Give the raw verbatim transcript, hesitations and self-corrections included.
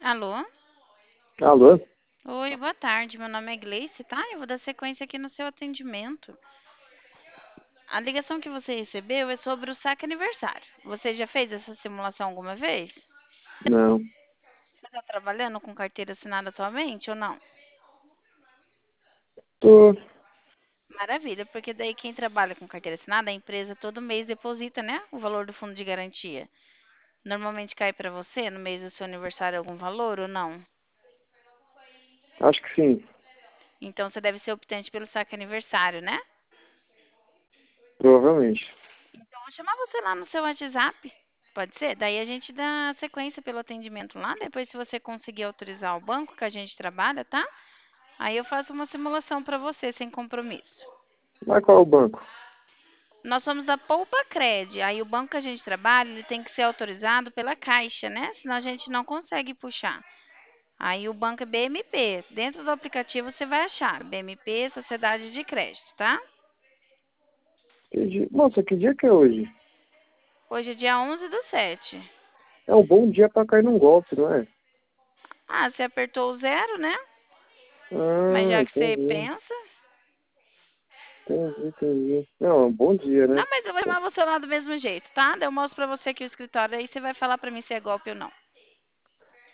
Alô? Alô? Oi, boa tarde. Meu nome é Gleice, tá? Eu vou dar sequência aqui no seu atendimento. A ligação que você recebeu é sobre o saque aniversário. Você já fez essa simulação alguma vez? Não. Você está trabalhando com carteira assinada atualmente ou não? Tô. Maravilha, porque daí quem trabalha com carteira assinada, a empresa todo mês deposita, né, o valor do fundo de garantia. Normalmente cai para você no mês do seu aniversário algum valor ou não? Acho que sim. Então você deve ser optante pelo saque aniversário, né? Provavelmente. Então, vou chamar você lá no seu WhatsApp. Pode ser? Daí a gente dá sequência pelo atendimento lá. Depois, se você conseguir autorizar o banco que a gente trabalha, tá? Aí eu faço uma simulação para você, sem compromisso. Mas qual é o banco? Nós somos da Poupa Cred. Aí o banco que a gente trabalha, ele tem que ser autorizado pela Caixa, né? Senão a gente não consegue puxar. Aí o banco é B M P. Dentro do aplicativo você vai achar B M P, Sociedade de Crédito, tá? Que dia... Moça, que dia que é hoje? Hoje é dia onze do sete. É um bom dia pra cair num golpe, não é? Ah, você apertou o zero, né? Mas Ah, já que você entendi. pensa. Entendi, entendi. Não, é um bom dia, Não, né? mas eu vou chamar você lá do mesmo jeito, tá? Daí eu mostro pra você aqui o escritório, aí você vai falar pra mim se é golpe ou não.